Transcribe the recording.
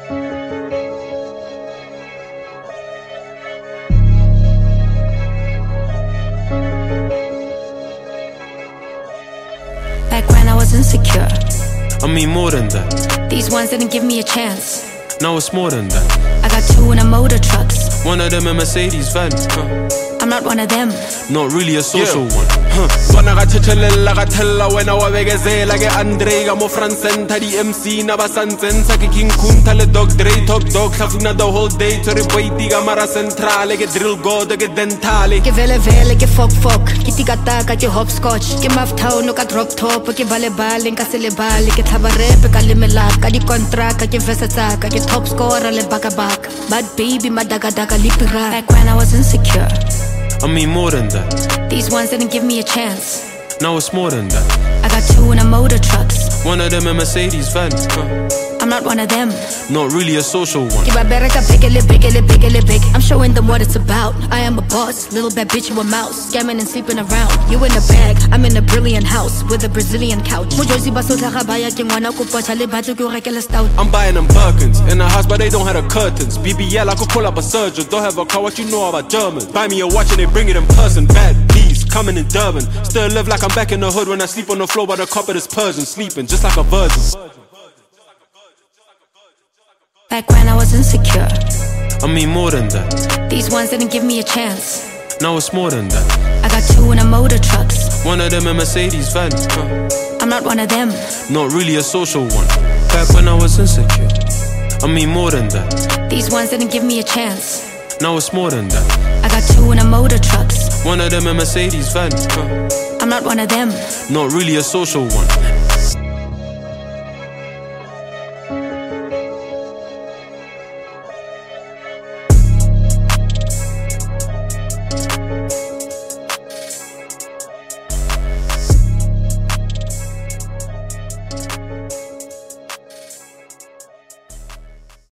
Back when I was insecure, I mean more than that. these ones didn't give me a chance. Now it's more than that. I got 2 in a motor trucks. One of them a Mercedes van. I'm not one of them. Not really a social one. Bona ga tshetshelela ga thella wena wa begezela ke Andre ga mo front center di MC na ba santsensa ke King Kunta le Dog Dre Top Dog hlafuna the whole day to repoiti ga mara central ke drill god ke dentale Ke vele vele ke fok ke tikataka ke hopscotch ke maftown ka drop top ke volleyball nka se lebale ke thaba rap ka lemela ka di contract ke versatile ke top scorer le baka bad baby madaga lipira. Back when I was insecure, I mean more than that. these ones didn't give me a chance. Now it's more than that. I got 2 in a motor trucks. One of them a Mercedes van. I'm not one of them. Not really a social one. I'm showing them what it's about. I am a boss, little bad bitch, you a mouse. Scamming and sleeping around. You in a bag, I'm in a brilliant house with a Brazilian couch. I'm buying them Birkins in a house but they don't have the curtains. BBL I could call up a surgeon. Don't have a car, what you know about Germans? Buy me a watch and they bring it in person. Bad bees coming in Durban. Still live like I'm back in the hood when I sleep on the floor by the carpet is Persian. Sleeping just like a virgin. Back when I was insecure, I mean more than that. these ones didn't give me a chance. Now it's more than that. I got 2 in a motor trucks. One of them a Mercedes van. I'm not one of them. Not really a social one. Back when I was insecure, I mean more than that. These ones didn't give me a chance. Now it's more than that. I got 2 in a motor trucks. One of them a Mercedes van. I'm not one of them. Not really a social one.